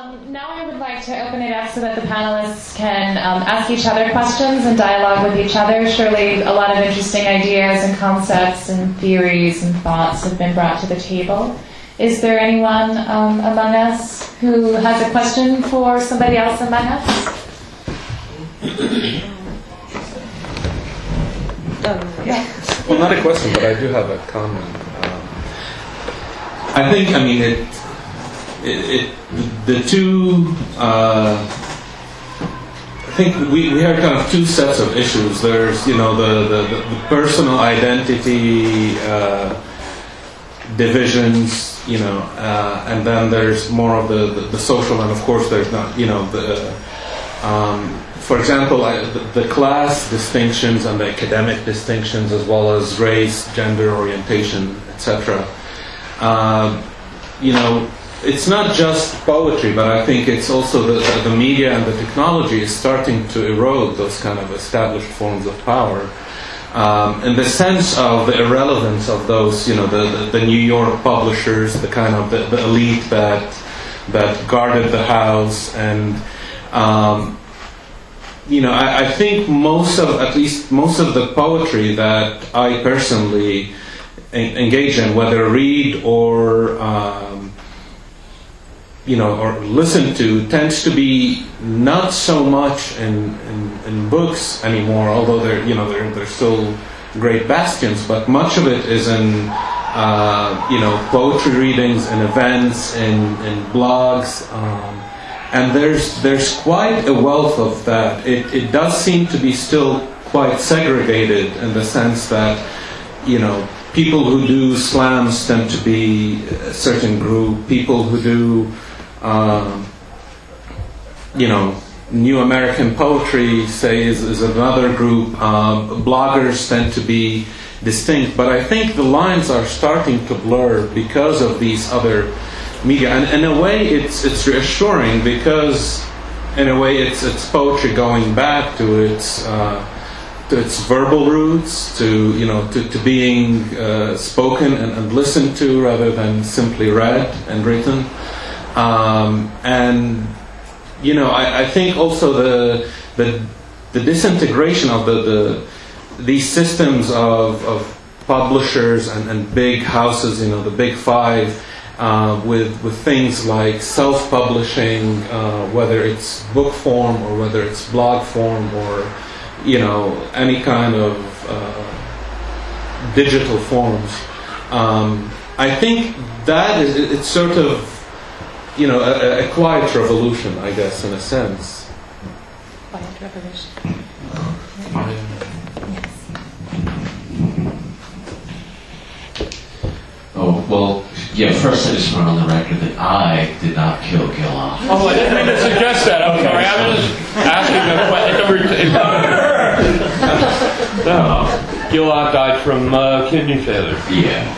Now I would like to open it up so that the panelists can ask each other questions and dialogue with each other. Surely a lot of interesting ideas and concepts and theories and thoughts have been brought to the table. Is there anyone among us who has a question for somebody else among us? Well, not a question, but I do have a comment. I think, the two, I think we have kind of two sets of issues. There's, the personal identity divisions, and then there's more of the social, and of course there's not, for example, the class distinctions and the academic distinctions, as well as race, gender, orientation, etc. It's not just poetry, but I think it's also the media and the technology is starting to erode those kind of established forms of power. In the sense of the irrelevance of those, the New York publishers, the kind of the elite that guarded the house, and I think at least most of the poetry that I personally engage in, whether read or or listen to, tends to be not so much in books anymore, although they're still great bastions, but much of it is in poetry readings and events and blogs, and there's quite a wealth of that. It does seem to be still quite segregated in the sense that people who do slams tend to be a certain group. People who do New American poetry, say, is another group. Bloggers tend to be distinct, but I think the lines are starting to blur because of these other media. And in a way, it's reassuring, because in a way it's poetry going back to its verbal roots, to being spoken and listened to rather than simply read and written. I think also the disintegration of these systems of publishers and big houses, the big five, with things like self-publishing, whether it's book form or whether it's blog form or any kind of digital forms. I think that it's sort of a quiet revolution, I guess, in a sense. Quiet revolution. Oh, well, first I just want on the record that I did not kill Gilad. Oh, I didn't mean to suggest that. I'm sorry. I was asking a question. No, Gilad died from kidney failure. Yeah.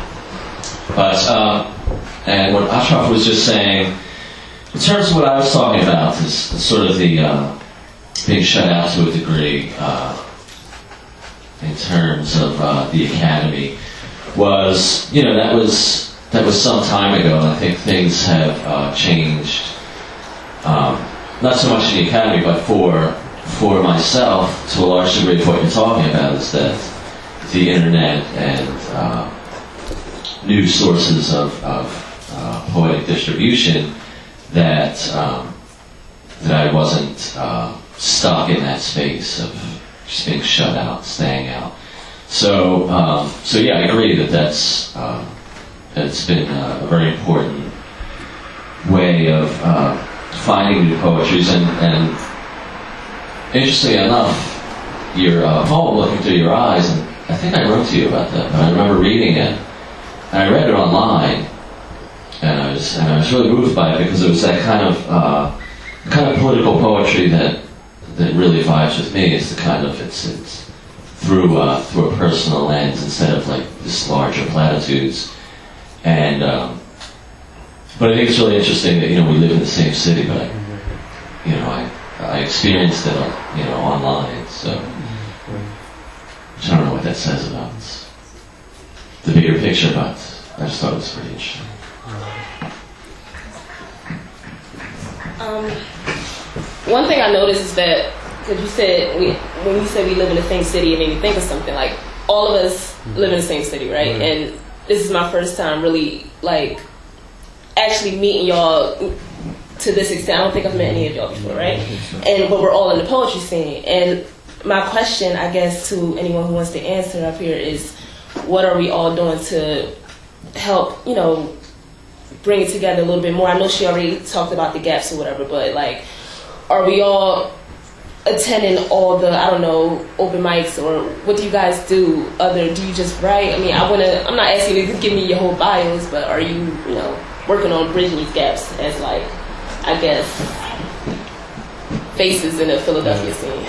But, and what Ashraf was just saying, in terms of what I was talking about, is sort of the being shut out to a degree in terms of the academy, was, that was some time ago, and I think things have changed, not so much in the academy, but for myself, to a large degree. Of what you're talking about is that the internet and new sources of poetic distribution, that I wasn't stuck in that space of just being shut out, staying out. So yeah, I agree that's it's been a very important way of finding new poetries, and interestingly enough, your poem, Looking Through Your Eyes, and I think I wrote to you about that, but I remember reading it, and I read it online, and I was really moved by it, because it was that kind of political poetry that really vibes with me. It's the kind of it's through a personal lens instead of like this larger platitudes, and but I think it's really interesting that we live in the same city, but I experienced it online, so I don't know what that says about the bigger picture, but I just thought it was pretty interesting. One thing I noticed is that, because you said, when you said we live in the same city, it made me think of something. Like, all of us live in the same city, right? Mm-hmm. And this is my first time really, like, actually meeting y'all to this extent. I don't think I've met any of y'all before, right? But we're all in the poetry scene. And my question, I guess, to anyone who wants to answer up here is, what are we all doing to help, you know, bring it together a little bit more? I know she already talked about the gaps or whatever, but, like, are we all attending all the, I don't know, open mics, or what do you guys do? Do you just write? I mean, I'm not asking you to give me your whole bios, but are you, you know, working on bridging these gaps as, like, I guess, faces in the Philadelphia scene?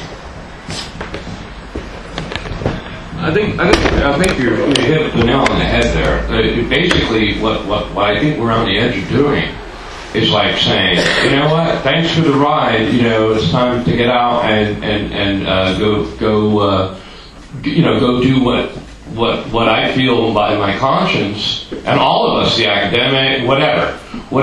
I think you hit the nail on the head there. Basically, what I think we're on the edge of doing is like saying, you know what? Thanks for the ride. You know, it's time to get out and go do what I feel by my conscience, and all of us, the academic, whatever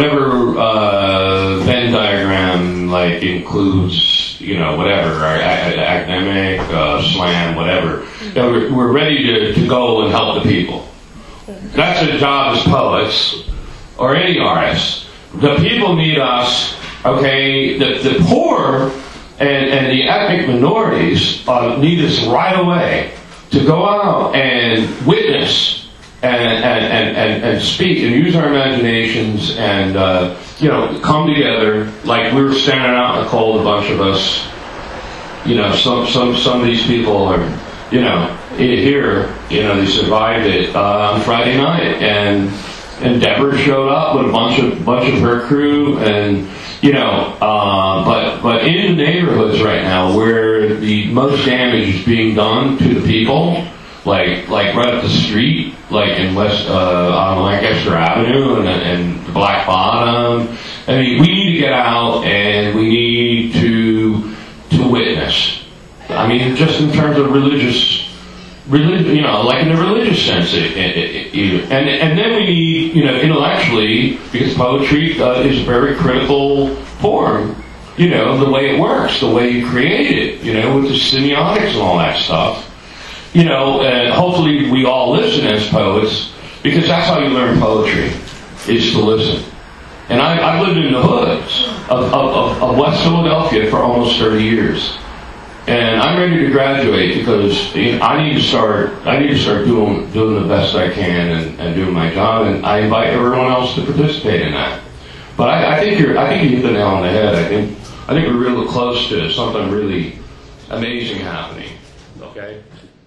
Venn diagram like includes, you know, whatever our academic, slam, whatever. You know, we're ready to go and help the people. That's a job as poets or any artists. The people need us. Okay, the poor and the ethnic minorities need us right away to go out and witness and speak and use our imaginations and you know, come together like we were standing out in the cold, a bunch of us. You know, some of these people are, you know, here, you know, they survived it on Friday night, and Deborah showed up with a bunch of her crew, and you know, but in the neighborhoods right now where the most damage is being done to the people, like right up the street, like in West on Lancaster Avenue and the Black Bottom. I mean, we need to get out and we need to witness. I mean, just in terms of religious, you know, like in the religious sense, and then we need, you know, intellectually, because poetry is a very critical form, you know, the way it works, the way you create it, you know, with the semiotics and all that stuff, you know, and hopefully we all listen as poets, because that's how you learn poetry, is to listen. And I've lived in the hoods of West Philadelphia for almost 30 years. And I'm ready to graduate because, you know, I need to start doing the best I can and doing my job, and I invite everyone else to participate in that. But I think you hit the nail on the head. I think we're real close to something really amazing happening. Okay.